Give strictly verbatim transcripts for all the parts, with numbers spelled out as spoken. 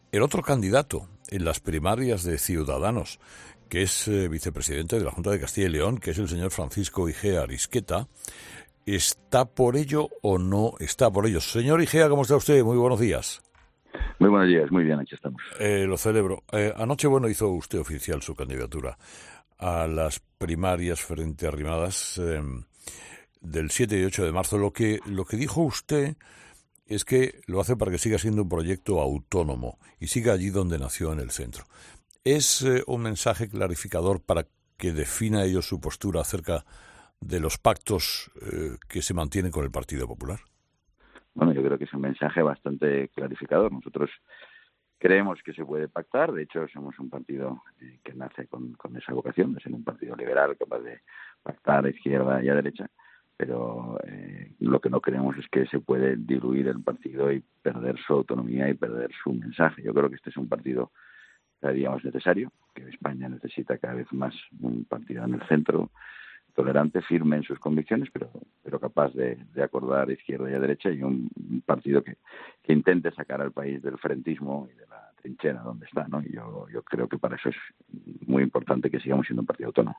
el otro candidato en las primarias de Ciudadanos, que es eh, vicepresidente de la Junta de Castilla y León, que es el señor Francisco Igea Arisqueta, ¿está por ello o no está por ello? Señor Igea, ¿cómo está usted? Muy buenos días. Muy buenos días, muy bien, aquí estamos. Eh, lo celebro. Eh, anoche, bueno, hizo usted oficial su candidatura a las primarias frente a Arrimadas eh, del siete y ocho de marzo. Lo que, lo que dijo usted es que lo hace para que siga siendo un proyecto autónomo y siga allí donde nació, en el centro. ¿Es eh, un mensaje clarificador para que defina ello su postura acerca de los pactos eh, que se mantienen con el Partido Popular? Bueno, yo creo que es un mensaje bastante clarificador. Nosotros creemos que se puede pactar. De hecho, somos un partido eh, que nace con, con esa vocación de ser un partido liberal capaz de pactar a izquierda y a derecha. Pero eh, lo que no creemos es que se puede diluir el partido y perder su autonomía y perder su mensaje. Yo creo que este es un partido cada día más necesario, que España necesita cada vez más un partido en el centro, tolerante, firme en sus convicciones, pero pero capaz de, de acordar izquierda y a derecha, y un, un partido que, que intente sacar al país del frentismo y de la trinchera donde está, ¿no? Y yo, yo creo que para eso es muy importante que sigamos siendo un partido autónomo.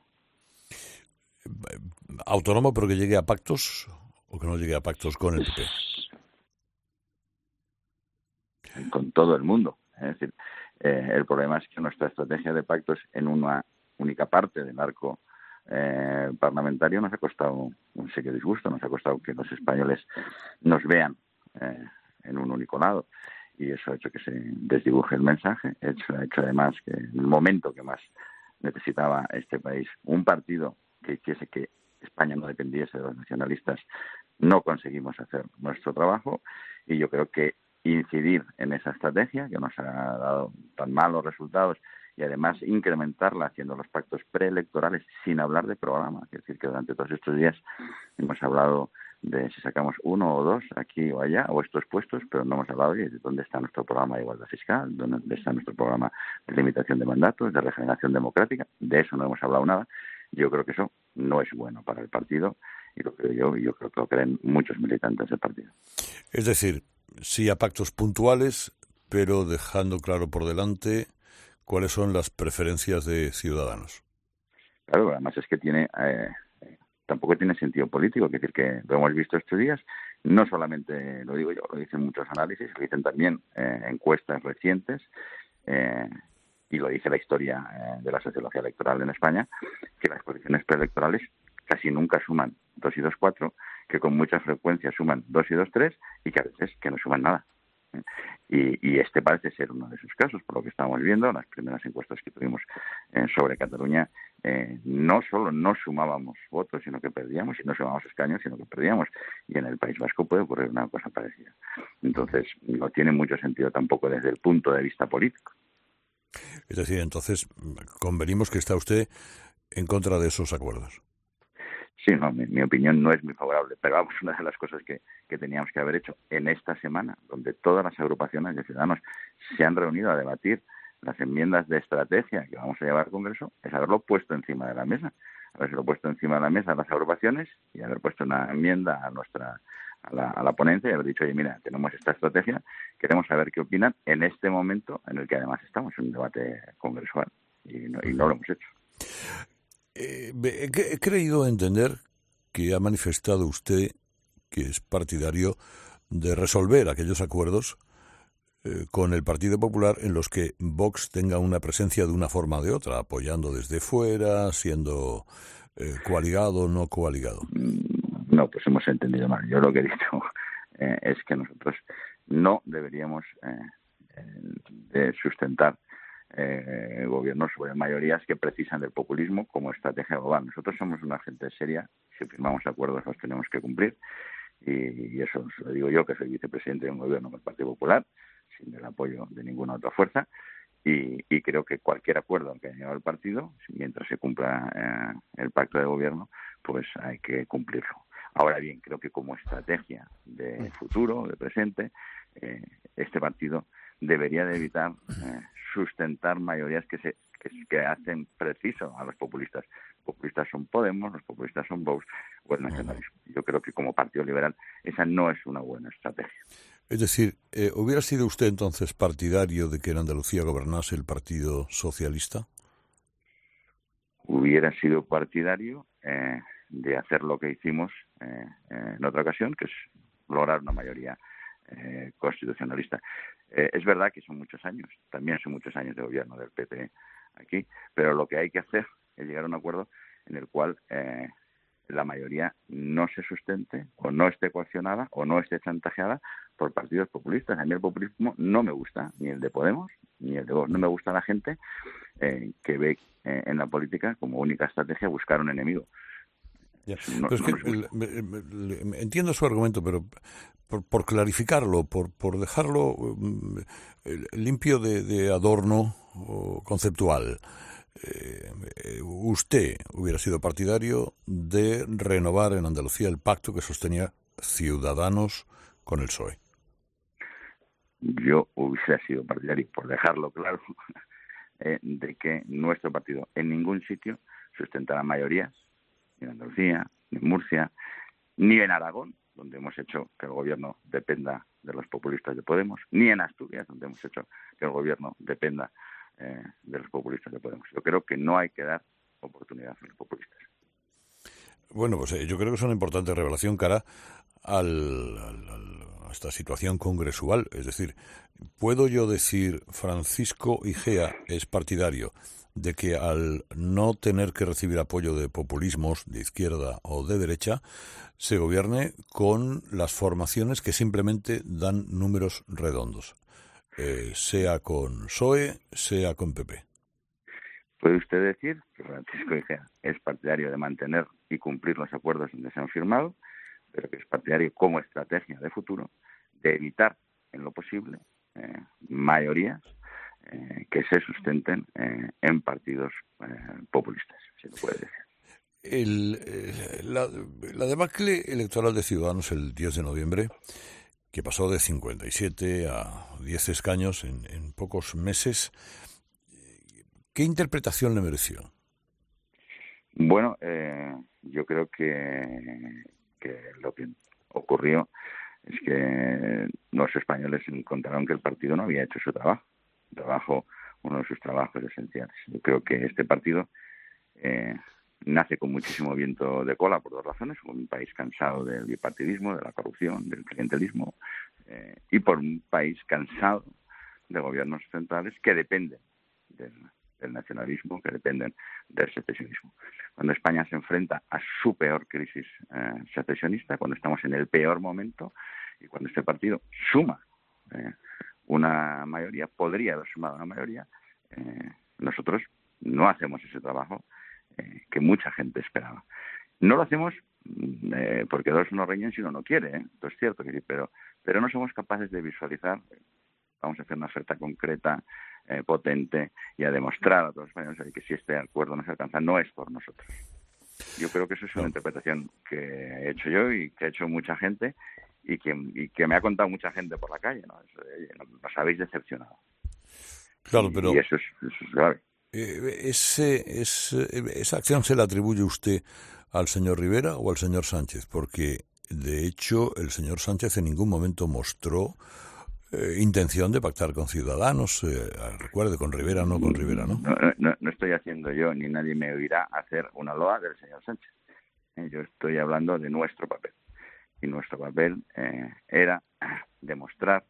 ¿Autónomo pero que llegue a pactos o que no llegue a pactos con el P P? Con todo el mundo. Es decir, eh, el problema es que nuestra estrategia de pactos en una única parte del arco eh, parlamentario nos ha costado un serio disgusto, nos ha costado que los españoles nos vean eh, en un único lado, y eso ha hecho que se desdibuje el mensaje. Eso ha hecho además que en el momento que más necesitaba este país un partido que hiciese que España no dependiese de los nacionalistas, no conseguimos hacer nuestro trabajo, y yo creo que incidir en esa estrategia que nos ha dado tan malos resultados y además incrementarla haciendo los pactos preelectorales sin hablar de programa. Es decir, que durante todos estos días hemos hablado de si sacamos uno o dos aquí o allá, o estos puestos, pero no hemos hablado de dónde está nuestro programa de igualdad fiscal, dónde está nuestro programa de limitación de mandatos, de regeneración democrática. De eso no hemos hablado nada. Yo creo que eso no es bueno para el partido, y lo creo yo, y yo creo que lo creen muchos militantes del partido. Es decir, sí a pactos puntuales, pero dejando claro por delante cuáles son las preferencias de Ciudadanos. Claro, además es que tiene eh, tampoco tiene sentido político, es decir, que lo hemos visto estos días, no solamente lo digo yo, lo dicen muchos análisis, lo dicen también eh, encuestas recientes, eh, y lo dice la historia eh, de la sociología electoral en España, que las posiciones preelectorales casi nunca suman dos y dos, cuatro, que con mucha frecuencia suman dos y dos, tres, y que a veces que no suman nada. Y, y este parece ser uno de esos casos, por lo que estamos viendo, las primeras encuestas que tuvimos eh, sobre Cataluña, eh, no solo no sumábamos votos, sino que perdíamos, y no sumábamos escaños, sino que perdíamos. Y en el País Vasco puede ocurrir una cosa parecida. Entonces, no tiene mucho sentido tampoco desde el punto de vista político. Es decir, entonces, convenimos que está usted en contra de esos acuerdos. Sí, no, mi, mi opinión no es muy favorable, pero vamos, una de las cosas que, que teníamos que haber hecho en esta semana, donde todas las agrupaciones de ciudadanos se han reunido a debatir las enmiendas de estrategia que vamos a llevar al Congreso, es haberlo puesto encima de la mesa, haberlo puesto encima de la mesa a las agrupaciones y haber puesto una enmienda a nuestra a la, a la ponencia y haber dicho, oye, mira, tenemos esta estrategia, queremos saber qué opinan en este momento en el que además estamos en un debate congresual, y no, y no lo hemos hecho. Eh, he creído entender que ha manifestado usted que es partidario de resolver aquellos acuerdos eh, con el Partido Popular en los que Vox tenga una presencia de una forma o de otra, apoyando desde fuera, siendo eh, coaligado o no coaligado. No, pues hemos entendido mal. Yo lo que he dicho eh, es que nosotros no deberíamos eh, de sustentar Eh, gobiernos sobre mayorías que precisan del populismo como estrategia global. Nosotros somos una gente seria, si firmamos acuerdos los tenemos que cumplir, y, y eso lo digo yo, que soy vicepresidente de un gobierno del Partido Popular, sin el apoyo de ninguna otra fuerza, y, y creo que cualquier acuerdo que haya llegado el partido, mientras se cumpla eh, el pacto de gobierno, pues hay que cumplirlo. Ahora bien, creo que como estrategia de futuro, de presente, eh, este partido debería de evitar eh, sustentar mayorías que se que, que hacen preciso a los populistas. Los populistas son Podemos, los populistas son Vox o el nacionalismo. Yo creo que como Partido Liberal esa no es una buena estrategia. Es decir, eh, ¿hubiera sido usted entonces partidario de que en Andalucía gobernase el Partido Socialista? Hubiera sido partidario eh, de hacer lo que hicimos eh, en otra ocasión, que es lograr una mayoría eh, constitucionalista. Eh, es verdad que son muchos años, también son muchos años de gobierno del P P aquí, pero lo que hay que hacer es llegar a un acuerdo en el cual eh, la mayoría no se sustente o no esté coaccionada o no esté chantajeada por partidos populistas. A mí el populismo no me gusta, ni el de Podemos ni el de Vox. No me gusta la gente eh, que ve eh, en la política como única estrategia buscar un enemigo. Ya. No, pero es que el, me, me, entiendo su argumento, pero por, por clarificarlo, por, por dejarlo um, limpio de, de adorno o conceptual, eh, usted hubiera sido partidario de renovar en Andalucía el pacto que sostenía Ciudadanos con el P S O E. Yo hubiera sido partidario, por dejarlo claro, eh, de que nuestro partido en ningún sitio sustentara mayorías, ni en Andalucía, ni en Murcia, ni en Aragón, donde hemos hecho que el gobierno dependa de los populistas de Podemos, ni en Asturias, donde hemos hecho que el gobierno dependa eh, de los populistas de Podemos. Yo creo que no hay que dar oportunidad a los populistas. Bueno, pues eh, yo creo que es una importante revelación cara al, al, al, a esta situación congresual. Es decir, ¿puedo yo decir Francisco Igea es partidario de que al no tener que recibir apoyo de populismos de izquierda o de derecha, se gobierne con las formaciones que simplemente dan números redondos, eh, sea con P S O E, sea con P P? ¿Puede usted decir que Francisco Igea es partidario de mantener y cumplir los acuerdos donde se han firmado, pero que es partidario como estrategia de futuro de evitar en lo posible eh, mayorías Eh, que se sustenten eh, en partidos eh, populistas, se lo puede decir? El, eh, la, la debacle electoral de Ciudadanos el diez de noviembre, que pasó de cincuenta y siete a diez escaños en, en pocos meses, ¿qué interpretación le mereció? Bueno, eh, yo creo que, que lo que ocurrió es que los españoles encontraron que el partido no había hecho su trabajo. trabajo, uno de sus trabajos esenciales. Yo creo que este partido eh, nace con muchísimo viento de cola por dos razones: un país cansado del bipartidismo, de la corrupción, del clientelismo, eh, y por un país cansado de gobiernos centrales que dependen del, del nacionalismo, que dependen del secesionismo. Cuando España se enfrenta a su peor crisis eh, secesionista, cuando estamos en el peor momento, y cuando este partido suma eh, una mayoría, podría haber sumado una mayoría, eh, nosotros no hacemos ese trabajo eh, que mucha gente esperaba. No lo hacemos eh, porque dos no reñen si uno no quiere, ¿eh? Esto es cierto, pero, pero no somos capaces de visualizar. Vamos a hacer una oferta concreta, eh, potente, y a demostrar a todos los españoles que si este acuerdo no se alcanza, no es por nosotros. Yo creo que eso es una interpretación que he hecho yo y que ha hecho mucha gente, y que, y que me ha contado mucha gente por la calle, ¿no? Nos habéis decepcionado. Claro, pero y eso es, eso es grave. Eh, ese, ese, ¿Esa acción se la atribuye usted al señor Rivera o al señor Sánchez? Porque, de hecho, el señor Sánchez en ningún momento mostró eh, intención de pactar con Ciudadanos. Eh, recuerde, con Rivera, no con Rivera, ¿no? No, no, no estoy haciendo yo, ni nadie me oirá hacer una loa del señor Sánchez. Eh, yo estoy hablando de nuestro papel. Y nuestro papel eh, era demostrar,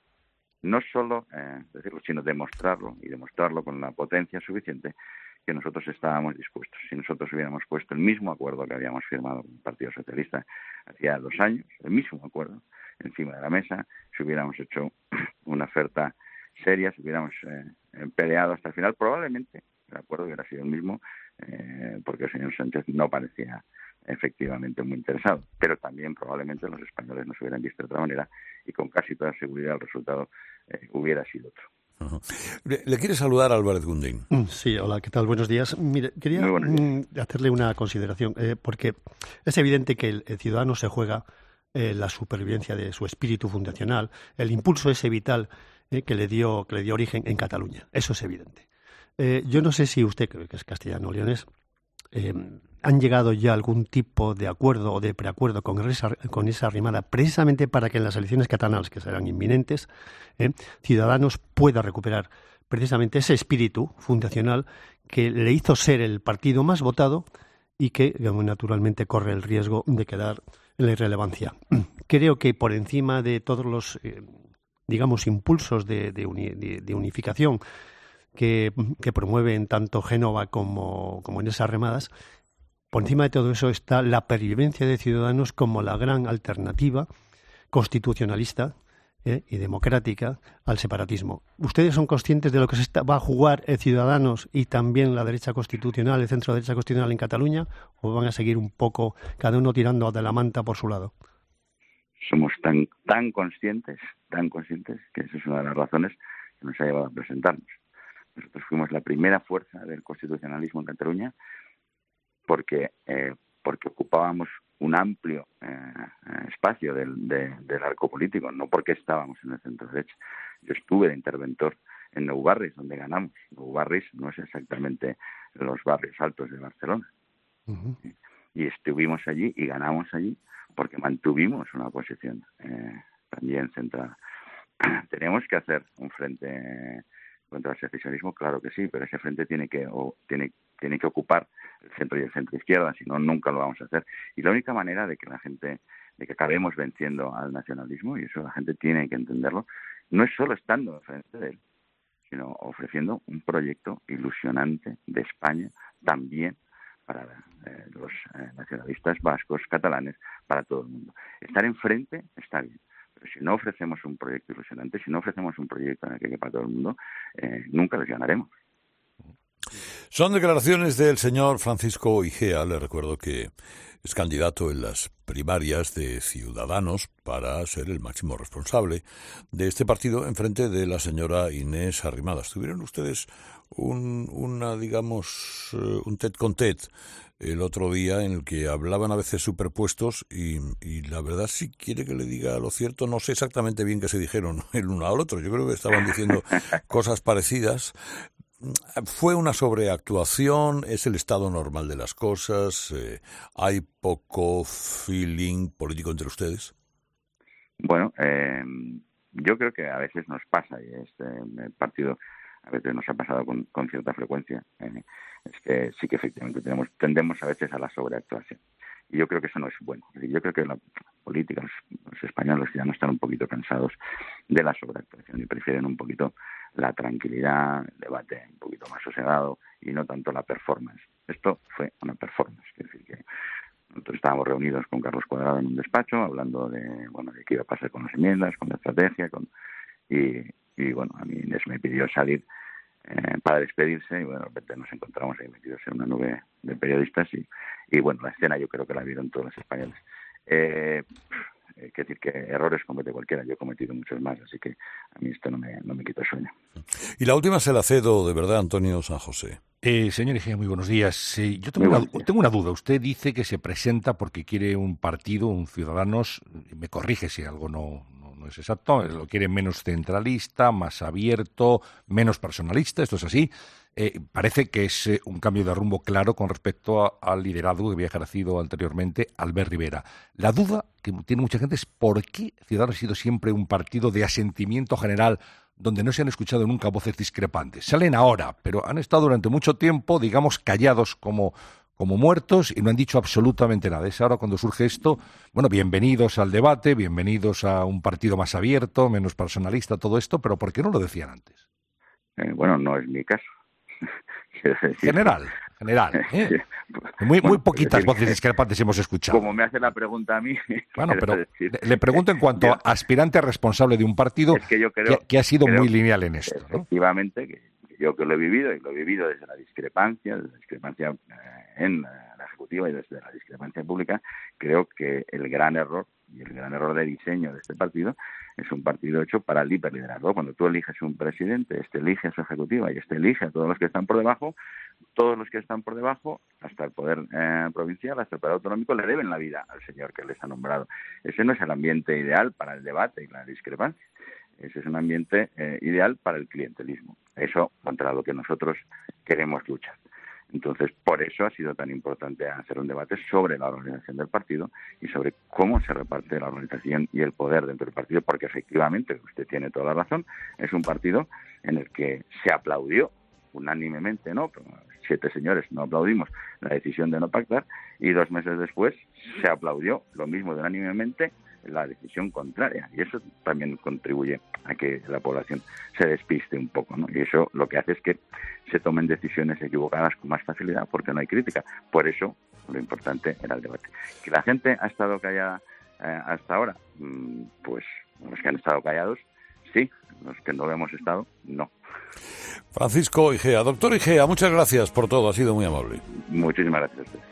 no solo eh, decirlo, sino demostrarlo, y demostrarlo con la potencia suficiente, que nosotros estábamos dispuestos. Si nosotros hubiéramos puesto el mismo acuerdo que habíamos firmado con el Partido Socialista hacía dos años, el mismo acuerdo, encima de la mesa, si hubiéramos hecho una oferta seria, si hubiéramos eh, peleado hasta el final, probablemente el acuerdo hubiera sido el mismo, eh, porque el señor Sánchez no parecía efectivamente muy interesado, pero también probablemente los españoles nos hubieran visto de otra manera, y con casi toda seguridad el resultado eh, hubiera sido otro. Uh-huh. Le, le quiere saludar Álvarez Gundín. Sí, hola, ¿qué tal? Buenos días. Mire, quería mm, hacerle una consideración, eh, porque es evidente que el, el ciudadano se juega eh, la supervivencia de su espíritu fundacional, el impulso ese vital eh, que le dio que le dio origen en Cataluña. Eso es evidente. Eh, yo no sé si usted, que es castellano-leonés, eh, han llegado ya a algún tipo de acuerdo o de preacuerdo con esa, con esa arrimada, precisamente para que en las elecciones catalanas, que serán inminentes, eh, Ciudadanos pueda recuperar precisamente ese espíritu fundacional que le hizo ser el partido más votado y que, naturalmente, corre el riesgo de quedar en la irrelevancia. Creo que por encima de todos los, eh, digamos, impulsos de, de, uni, de, de unificación que, que promueven tanto Génova como, como en esas remadas, por encima de todo eso está la pervivencia de Ciudadanos como la gran alternativa constitucionalista ¿eh? y democrática al separatismo. ¿Ustedes son conscientes de lo que se está, va a jugar eh, Ciudadanos y también la derecha constitucional, el centro derecha constitucional en Cataluña, o van a seguir un poco cada uno tirando de la manta por su lado? Somos tan tan conscientes, tan conscientes, que esa es una de las razones que nos ha llevado a presentarnos. Nosotros fuimos la primera fuerza del constitucionalismo en Cataluña porque eh, porque ocupábamos un amplio eh, espacio del, de, del arco político, no porque estábamos en el centro derecha. Yo estuve de interventor en Nou Barris, donde ganamos. Nou Barris no es exactamente los barrios altos de Barcelona. Uh-huh. Y estuvimos allí y ganamos allí porque mantuvimos una posición eh, también centrada. Tenemos que hacer un frente contra el secesionismo, claro que sí, pero ese frente tiene que o tiene tiene que ocupar el centro y el centro izquierda, si no nunca lo vamos a hacer. Y la única manera de que la gente, de que acabemos venciendo al nacionalismo, y eso la gente tiene que entenderlo, no es solo estando frente de él, sino ofreciendo un proyecto ilusionante de España también para eh, los eh, nacionalistas vascos, catalanes, para todo el mundo. Estar enfrente está bien. Pero si no ofrecemos un proyecto ilusionante, si no ofrecemos un proyecto en el que quepa todo el mundo, eh, nunca les ganaremos. Son declaraciones del señor Francisco Igea. Le recuerdo que es candidato en las primarias de Ciudadanos para ser el máximo responsable de este partido en frente de la señora Inés Arrimadas. ¿Tuvieron ustedes un, una, digamos, un tete con tete el otro día en el que hablaban a veces superpuestos y, y la verdad, si quiere que le diga lo cierto, no sé exactamente bien qué se dijeron el uno al otro? Yo creo que estaban diciendo cosas parecidas. ¿Fue una sobreactuación? ¿Es el estado normal de las cosas? Eh, ¿Hay poco feeling político entre ustedes? Bueno, eh, yo creo que a veces nos pasa, y este partido a veces nos ha pasado con, con cierta frecuencia, eh, es que sí que efectivamente tenemos tendemos a veces a la sobreactuación. Y yo creo que eso no es bueno. Yo creo que la política, los, los españoles ya no están un poquito cansados de la sobreactuación y prefieren un poquito la tranquilidad, el debate un poquito más sosegado y no tanto la performance. Esto fue una performance, es decir, que nosotros estábamos reunidos con Carlos Cuadrado en un despacho hablando de, bueno, de qué iba a pasar con las enmiendas, con la estrategia, con y, y bueno, a mí Inés me pidió salir eh, para despedirse y bueno, de repente nos encontramos ahí metidos en una nube de periodistas y, y bueno, la escena yo creo que la vieron todos los españoles. Eh, Eh, que decir que errores comete cualquiera, yo he cometido muchos más, así que a mí esto no me, no me quita el sueño. Y la última se la cedo de verdad, Antonio San José. Eh, señor Igea, muy buenos días. Eh, yo tengo una, tengo una duda. Usted dice que se presenta porque quiere un partido, un Ciudadanos, me corrige si algo no, no, no es exacto, lo quiere menos centralista, más abierto, menos personalista, ¿esto es así? Eh, parece que es eh, un cambio de rumbo claro con respecto a, al liderazgo que había ejercido anteriormente Albert Rivera. La duda que tiene mucha gente es por qué Ciudadanos ha sido siempre un partido de asentimiento general donde no se han escuchado nunca voces discrepantes. Salen ahora, pero han estado durante mucho tiempo, digamos, callados como, como muertos y no han dicho absolutamente nada. Es ahora cuando surge esto, bueno, bienvenidos al debate, bienvenidos a un partido más abierto, menos personalista, todo esto, pero ¿por qué no lo decían antes? Eh, bueno, no es mi caso. General, general. ¿eh? Muy, muy poquitas decir, voces discrepantes hemos escuchado. Como me hace la pregunta a mí. Bueno, pero decir, le pregunto en cuanto yo, a aspirante responsable de un partido es que, yo creo, que, que ha sido muy lineal en esto. Efectivamente, ¿no? que yo que lo he vivido, y lo he vivido desde la discrepancia, desde la discrepancia en la ejecutiva y desde la discrepancia pública, creo que el gran error, y el gran error de diseño de este partido, es un partido hecho para el hiperliderazgo. Cuando tú eliges un presidente, este elige a su ejecutiva y este elige a todos los que están por debajo, todos los que están por debajo, hasta el poder eh, provincial, hasta el poder autonómico, le deben la vida al señor que les ha nombrado. Ese no es el ambiente ideal para el debate y la discrepancia. Ese es un ambiente eh, ideal para el clientelismo. Eso contra lo que nosotros queremos luchar. Entonces, por eso ha sido tan importante hacer un debate sobre la organización del partido y sobre cómo se reparte la organización y el poder dentro del partido, porque efectivamente, usted tiene toda la razón, es un partido en el que se aplaudió unánimemente, ¿no? Siete señores no aplaudimos la decisión de no pactar y dos meses después se aplaudió lo mismo de unánimemente la decisión contraria, y eso también contribuye a que la población se despiste un poco, ¿no? Y eso lo que hace es que se tomen decisiones equivocadas con más facilidad porque no hay crítica. Por eso lo importante era el debate. Que la gente ha estado callada eh, hasta ahora, pues los que han estado callados, sí, los que no lo hemos estado, no. Francisco Igea, doctor Igea, muchas gracias por todo, ha sido muy amable. Muchísimas gracias a usted.